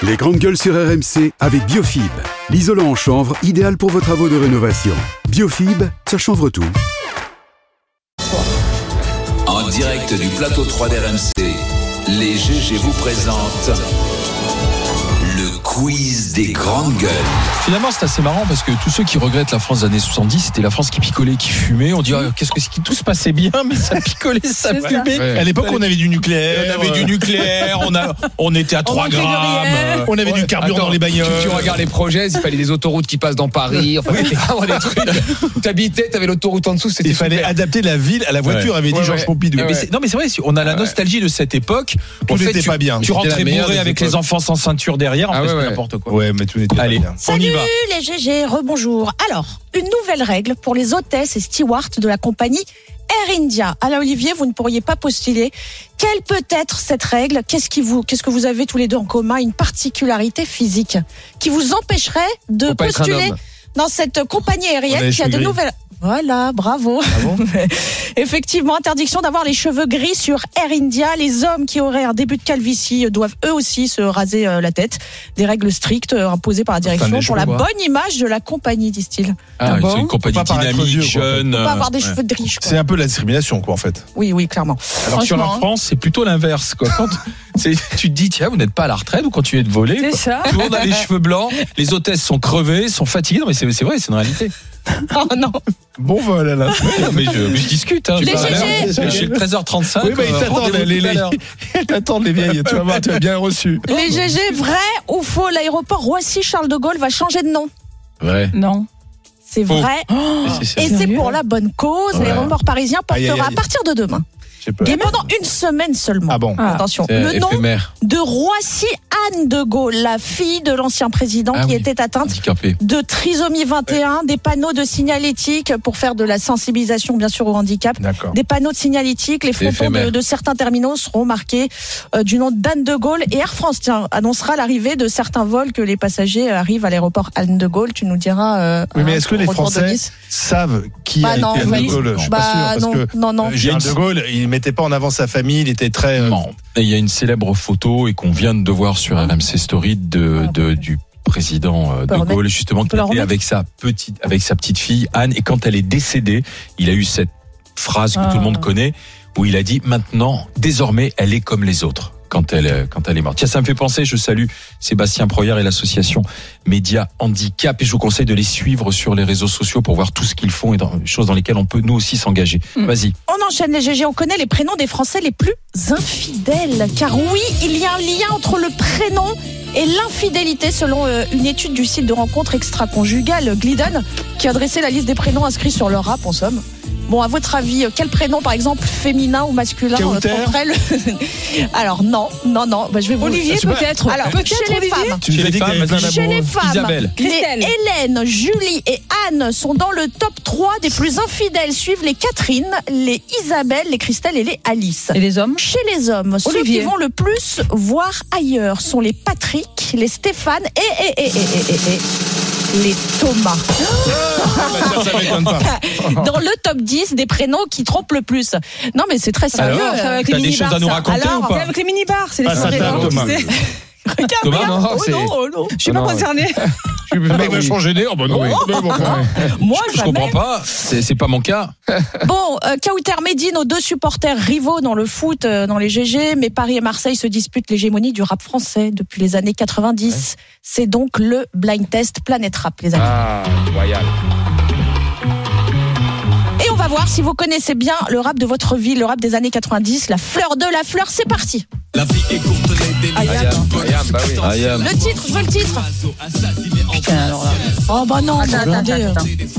Les grandes gueules sur RMC avec Biofib. L'isolant en chanvre, idéal pour vos travaux de rénovation. Biofib, ça chanvre tout. En direct du plateau 3 d'RMC, les GG vous présentent le quiz des grandes gueules. Finalement, c'est assez marrant parce que tous ceux qui regrettent la France des années 70, c'était la France qui picolait, qui fumait. On dirait qu'est-ce que tout se passait bien, mais ça picolait, ça fumait. Ouais. À l'époque, on avait du nucléaire. On était à 3 grammes. On avait du carburant dans les bagnoles. Tu regardes les projets, il fallait des autoroutes qui passent dans Paris. Enfin, c'était vraiment des trucs. T'habitais, t'avais l'autoroute en dessous. Il fallait adapter la ville à la voiture, avait dit Georges Pompidou. Non, mais c'est vrai, on a la nostalgie de cette époque. Tout n'était pas bien. Tu rentrais bourré avec les enfants sans ceinture derrière. En fait, c'était n'importe quoi. Ouais, mais tout n'était pas bien. Salut les GG, rebonjour. Alors, une nouvelle règle pour les hôtesses et stewards de la compagnie Air India. Alors Olivier, vous ne pourriez pas postuler. Quelle peut être cette règle ? Qu'est-ce que vous avez tous les deux en commun ? Une particularité physique qui vous empêcherait de postuler dans cette compagnie aérienne qui a de nouvelles... Voilà, bravo. Ah bon Effectivement, interdiction d'avoir les cheveux gris sur Air India. Les hommes qui auraient un début de calvitie doivent eux aussi se raser la tête. Des règles strictes imposées par la direction pour la bonne image de la compagnie, disent-ils. Ah, c'est une compagnie dynamique, jeune. Faut pas avoir des cheveux de riche. C'est un peu la discrimination, quoi, en fait. Oui, clairement. Alors sur la France, c'est plutôt l'inverse, quoi. Quand tu te dis, tiens, vous n'êtes pas à la retraite, vous continuez de voler. C'est ça. Tout le monde a les cheveux blancs, les hôtesses sont crevées, sont fatiguées. Non, mais c'est vrai, c'est une réalité. Oh non. Bon vol, là. Mais je discute. Hein, les GG. J'ai le 13h35. Oui, mais ils t'attendent, les vieilles. Tu vas voir, tu as bien reçu. Les GG, vrai ou faux, l'aéroport Roissy-Charles de Gaulle va changer de nom ? Vrai. Non. C'est vrai. Et c'est pour la bonne cause. Ouais. L'aéroport parisien portera à partir de demain. Et pendant une semaine seulement. Ah bon. Attention. Le nom de Roissy Anne de Gaulle, la fille de l'ancien président qui était atteinte de trisomie 21, des panneaux de signalétique pour faire de la sensibilisation bien sûr au handicap. D'accord. Des panneaux de signalétique, les frontons de certains terminaux seront marqués du nom d'Anne de Gaulle. Et Air France annoncera l'arrivée de certains vols que les passagers arrivent à l'aéroport Anne de Gaulle. Tu nous diras. Oui, mais est-ce que les Français savent qui a été Anne de Gaulle ? Je suis pas sûr parce que non. Anne de Gaulle, il mettait pas en avant sa famille, il était très... Non. Il y a une célèbre photo et qu'on vient de voir sur RMC Story du président de Gaulle, justement, qui était avec sa petite fille Anne, et quand elle est décédée, il a eu cette phrase que tout le monde connaît, où il a dit, maintenant, désormais, elle est comme les autres. Quand elle est morte. Tiens, ça me fait penser, je salue Sébastien Proyard et l'association Média Handicap, et je vous conseille de les suivre sur les réseaux sociaux pour voir tout ce qu'ils font et des choses dans lesquelles on peut nous aussi s'engager. Vas-y. On enchaîne les GG, on connaît les prénoms des Français les plus infidèles, car oui, il y a un lien entre le prénom et l'infidélité selon une étude du site de rencontre extra-conjugale Glidden, qui a dressé la liste des prénoms inscrits sur leur app, en somme. Bon, à votre avis, quel prénom, par exemple, féminin ou masculin tromperait le... Alors, non. Bah, je vais vous... Olivier, peut-être. Alors, chez les femmes. Chez les femmes, Isabelle. Les Hélène, Julie et Anne sont dans le top 3 des plus infidèles. Suivent les Catherine, les Isabelle, les Christelle et les Alice. Et les hommes ? Chez les hommes, ceux qui vont le plus voir ailleurs sont les Patrick, les Stéphane et les Thomas. Ça m'étonne pas. Dans le top 10 des prénoms qui trompent le plus. Non, mais c'est très sérieux. Alors, t'as des choses à nous raconter ou pas ? Avec les mini-bars, c'est les Thomas. Regarde, non. Je suis pas concernée. Le mec va changer d'air. Bah non. Moi, je comprends pas. C'est pas mon cas. Bon, Kauter Medine, nos deux supporters rivaux dans le foot, dans les GG, mais Paris et Marseille se disputent l'hégémonie du rap français depuis les années 90. Ouais. C'est donc le blind test Planète Rap, les amis. Ah, royal. Et on va voir si vous connaissez bien le rap de votre vie, le rap des années 90, la fleur de la fleur, c'est parti. La vie est courte, les délits. Ayam, bah oui. Le titre, je veux le titre. Putain, alors là. Oh bah non, Attends.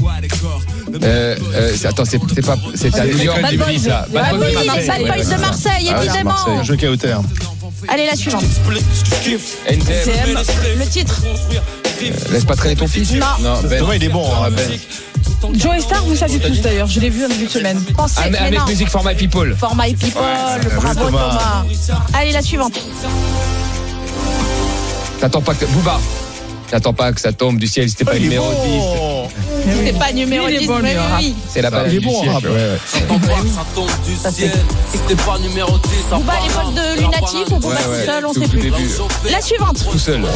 Attends, c'est à New York. Bad Boys. Ça. Bad Boys de Marseille, évidemment. Je Kauter. Allez, la suivante. NTM. Le titre. Laisse pas traîner ton fils. Non. Thomas, il est bon, Ben. Joey Star, vous savez tous d'ailleurs, je l'ai vu en début de semaine. Pensez, Avec musique For My People. For My People, bravo Thomas. Allez, la suivante. T'attends pas que Booba. T'attends pas que ça tombe du ciel, c'était pas le numéro 10. C'est pas numéro 10, mais oui. C'est la balade du siècle. Booba à l'époque de Lunatic ou Booba tout seul, on sait plus. La suivante. Tout seul.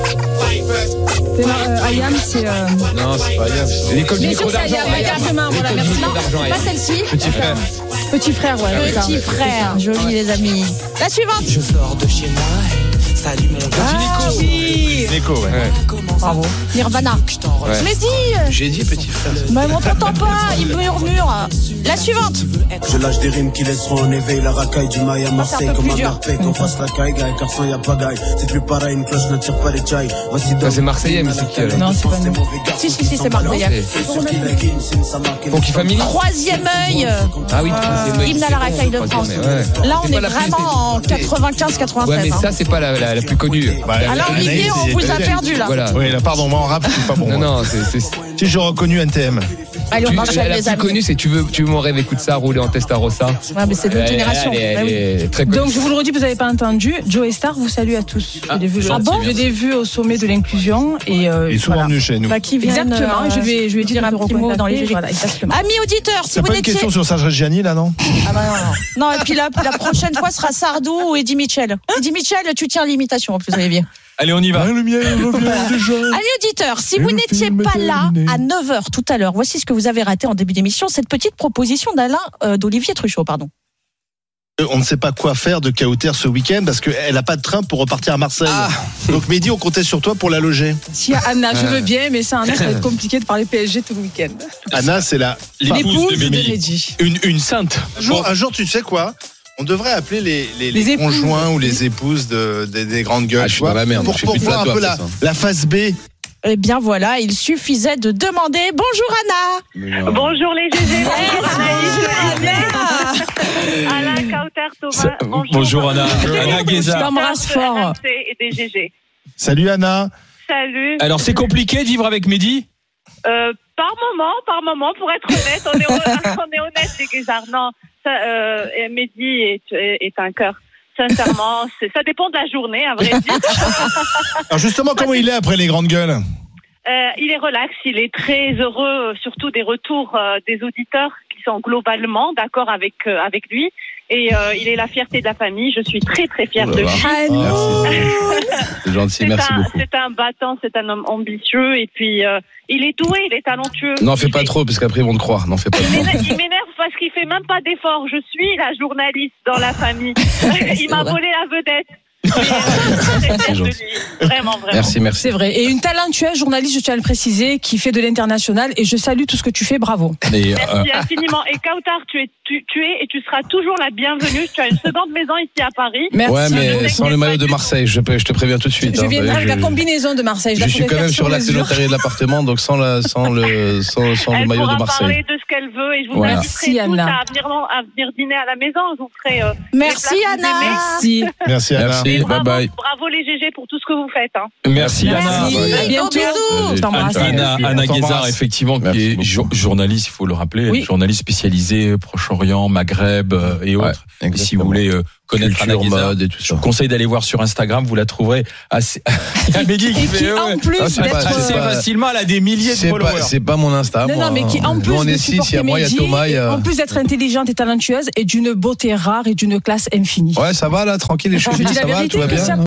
Ayam, c'est. Non, c'est pas Ayam. C'est l'école du micro d'argent. Exactement, voilà, merci. Non, pas celle-ci. Petit frère. Petit frère, ouais. Petit frère, joli les amis. La suivante. Je sors de chez moi. Salut mon gars. Oui. Nico, ouais. Bravo. Nirvana. Ouais. Mais dis. J'ai dit petit frère. Mais on t'entend pas, il murmure. La suivante. Je lâche des rimes qui laisseront en éveil la racaille du mail à Marseille comme un merpé qu'on fasse la caille, gars, car sans y a pas gaille. C'est plus pareil, une cloche n'attire pas les chai. Ça c'est marseillais, mais c'est qui alors? Non, c'est pas nous. Si, c'est Marseillais. Funky Family. Troisième œil. Ah oui, troisième œil. Hymne à la racaille de France. Là, on est vraiment en 95-96. Ouais, mais ça c'est pas la plus connue. Alors Olivier, on vous a perdu là. Voilà. Oui, là, pardon, moi en rap, je suis pas bon. Non, c'est. Si j'ai reconnu NTM. Allez, on enchaîne La les plus amis. connue, c'est tu veux mon rêve, écoute ça, rouler en Testarossa. Ouais, mais c'est de notre génération. Elle est très connue. Donc je vous le redis, vous n'avez pas entendu. Joe Star vous salue à tous. Je l'ai vu au sommet de l'inclusion et Il est souvent venu chez nous. qui exactement. Je lui ai dit dire un petit mot dans les GG. Voilà, exactement. Amis auditeurs, si C'est vous pas une n'étiez question sur Serge Reggiani, là, non? Ah bah non. Et puis la prochaine fois sera Sardou ou Eddie Mitchell. Eddie Mitchell, tu tiens l'imitation en plus, Olivier. Allez, on y va. Le mien revient déjà. Amis auditeurs, si vous n'étiez pas là à 9h tout à l'heure, voici ce que vous avez raté en début d'émission, cette petite proposition d'Olivier Truchot, pardon. On ne sait pas quoi faire de Kauter ce week-end parce qu'elle n'a pas de train pour repartir à Marseille. Donc Mehdi, on comptait sur toi pour la loger. Si Anna, je veux bien, mais ça, Anna, ça va être compliqué de parler PSG tout le week-end. Anna, c'est L'épouse de Mehdi. Une sainte. Un jour, tu sais quoi? On devrait appeler les conjoints ou les épouses des grandes gueules. Je suis dans la merde. Pour voir un peu la phase B. Eh bien voilà, il suffisait de demander bonjour Anna. Bonjour les GG. Bonjour Anna Kauter, Thomas. Bonjour Anna. Anna Guézard. Je t'embrasse fort. Et des GG. Salut Anna. Salut. Alors c'est compliqué de vivre avec Mehdi? Par moment, pour être honnête, on est honnête les Guézards. Non, Mehdi est un cœur. Sincèrement, ça dépend de la journée, à vrai dire. Alors justement, comment il est après les grandes gueules? Il est relax, il est très heureux, surtout des retours des auditeurs qui sont globalement d'accord avec lui. Et il est la fierté de la famille. Je suis très très fière de lui. C'est gentil, merci beaucoup. C'est un battant, c'est un homme ambitieux et puis il est doué, il est talentueux. N'en fais pas trop parce qu'après ils vont te croire. N'en fais pas trop. Il m'énerve parce qu'il fait même pas d'effort. Je suis la journaliste dans la famille. Il m'a volé la vedette. C'est gentil. Vraiment. Merci. C'est vrai. Et une talentueuse journaliste, je tiens à le préciser, qui fait de l'international. Et je salue tout ce que tu fais. Bravo. Merci infiniment. Et Kauter, tu es et tu seras toujours la bienvenue. Tu as une seconde maison ici à Paris. Merci. Ouais, mais sans le maillot de Marseille, je te préviens tout de suite. Je viendrai avec la combinaison de Marseille. Je suis quand même sur l'acte notarié de l'appartement, donc sans le maillot de Marseille. Elle pourra parler de ce qu'elle veut et je vous inviterai tous à venir dîner à la maison. Je vous ferai. Merci Anna. Merci Anna. Merci. Bye bye. Bravo les GG pour tout ce que vous faites. Hein. Merci Anna. À bientôt. Anna Guézard, effectivement, qui est journaliste, il faut le rappeler, journaliste spécialisée Proche-Orient, Maghreb et autres. Et si vous voulez connaître Anna Guézard, je vous conseille d'aller voir sur Instagram, vous la trouverez assez. Il y a Mehdi qui fait en plus assez facilement, elle a des milliers de followers. C'est pas mon Insta. Non, mais qui en plus de supporter Mehdi, en plus d'être intelligente et talentueuse, et d'une beauté rare et d'une classe infinie. Ouais, ça va là, tranquille, les choses. Je dis la vérité, Christian.